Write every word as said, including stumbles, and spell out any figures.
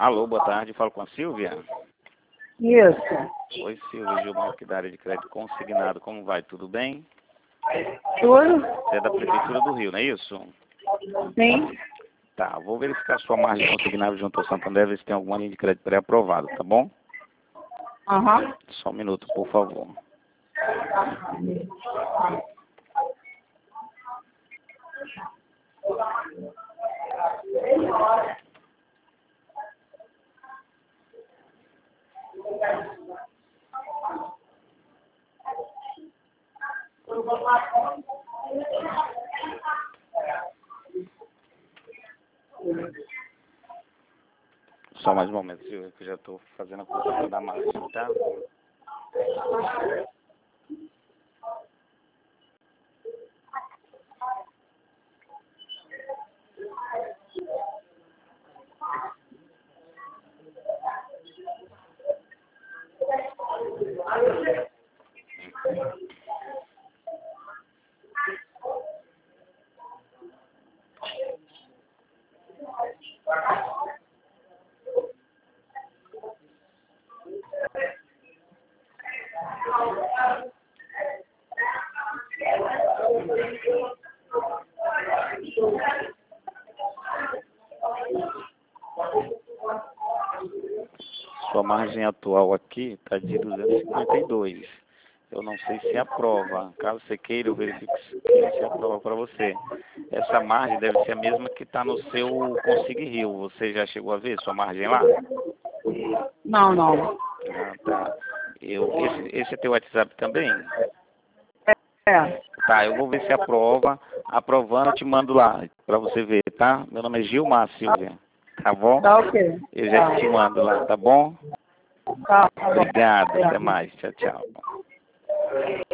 Alô, boa tarde, falo com a Silvia. Isso. Oi, Silvia, Gilmar aqui da área de crédito consignado, como vai? Tudo bem? Tudo? Você é da Prefeitura do Rio, não é isso? Sim. Tá, vou verificar sua margem consignada junto ao Santander, ver se tem alguma linha de crédito pré-aprovada, tá bom? Aham. Uhum. Só um minuto, por favor. Só mais um momento, Silvia, que eu já estou fazendo a conta da margem, tá? Sua margem atual aqui está de duzentos e cinquenta e dois. Eu não sei se aprova. Caso você queira, eu verifico se, se aprova para você. Essa margem deve ser a mesma que está no seu Consig Rio. Você já chegou a ver sua margem lá? Não, não. Ah, tá. Eu, esse, esse é teu WhatsApp também? É. Tá, eu vou ver se aprova. Aprovando, eu te mando lá para você ver, tá? Meu nome é Gilmar Silvia. Tá bom? Tá ok. Eu já Tá. te mando lá, tá bom? Tá, tá bom. Obrigado, Tá. até mais. Tchau, tchau.